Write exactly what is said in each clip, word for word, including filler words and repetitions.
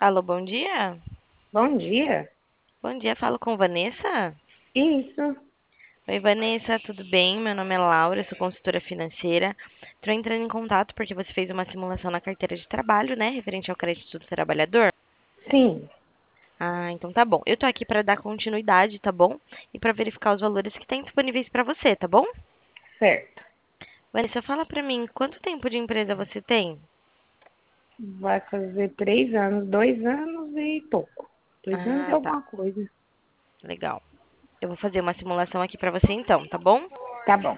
Alô, bom dia? Bom dia. Bom dia, falo com Vanessa? Isso, Oi, Vanessa, tudo bem? Meu nome é Laura, sou consultora financeira. Estou entrando em contato porque você fez uma simulação na carteira de trabalho, né, referente ao crédito do trabalhador. sim, Ah, então tá bom. Eu tô aqui para dar continuidade, tá bom? E para verificar os valores que tem disponíveis para você, tá bom? certo. Vanessa, fala para mim, quanto tempo de empresa você tem? Vai fazer três anos, dois anos e pouco. Dois anos e Ah, tá. alguma coisa. Legal. Eu vou fazer uma simulação aqui para você então, tá bom? Tá bom.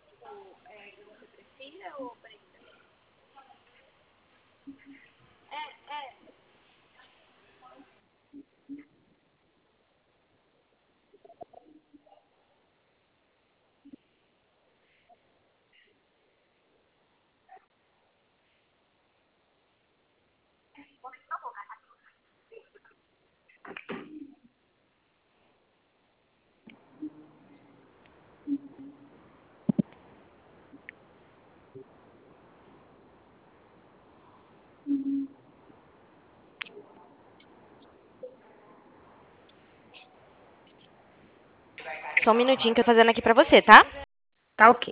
Só um minutinho que eu tô fazendo aqui para você, tá? Tá ok.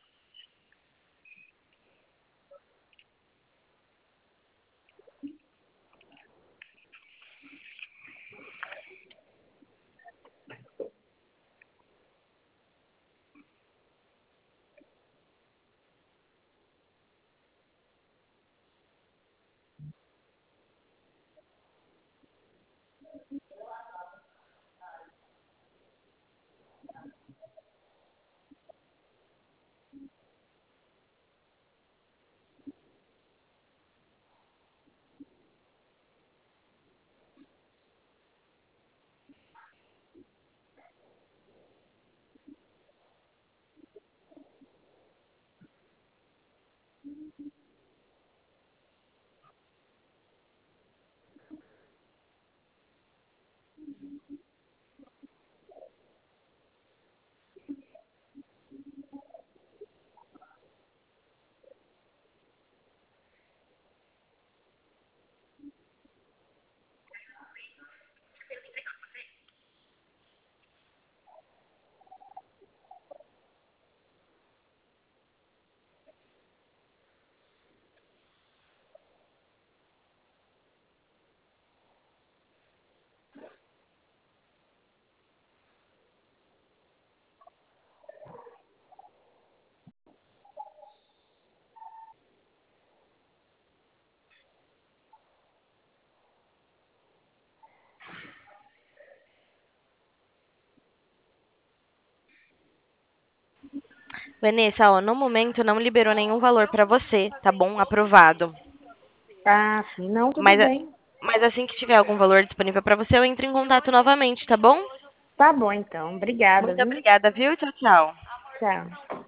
Vanessa, ó, no momento não liberou nenhum valor para você, tá bom? Aprovado. Ah, sim, não, tudo Mas, bem. mas assim que tiver algum valor disponível para você, eu entro em contato novamente, tá bom? Tá bom, então. Obrigada, Muito viu? obrigada, viu? Tchau, tchau. Tchau.